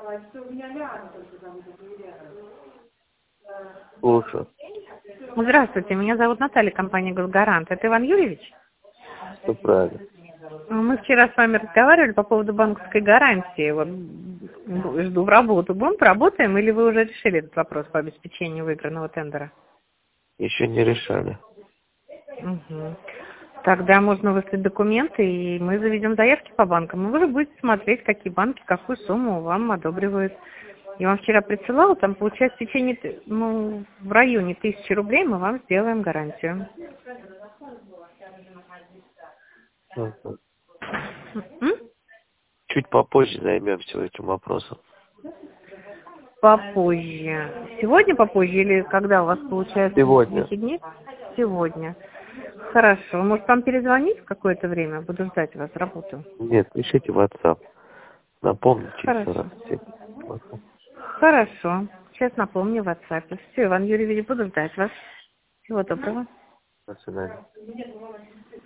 Слушаю. Здравствуйте, меня зовут Наталья, компания «Голгарант». Это Иван Юрьевич? Все правильно. Мы вчера с вами разговаривали по поводу банковской гарантии. Вот жду в работу. Будем, поработаем, или вы уже решили этот вопрос по обеспечению выигранного тендера? Еще не решали. Угу. Тогда можно выслать документы, и мы заведем заявки по банкам. И вы же будете смотреть, какие банки, какую сумму вам одобривают. Я вам вчера присылала, там получается в течение, в районе 1000 рублей мы вам сделаем гарантию. Мгм. М? Чуть попозже займемся этим вопросом. Попозже. Сегодня попозже или когда у вас получается? Сегодня. Выходные? Сегодня. Хорошо. Может, вам перезвонить в какое-то время? Буду ждать вас, работу. Нет, пишите в WhatsApp. Напомните еще раз. Хорошо. Хорошо. Сейчас напомню в WhatsApp. Все, Иван Юрьевич, буду ждать вас. Всего доброго. До свидания.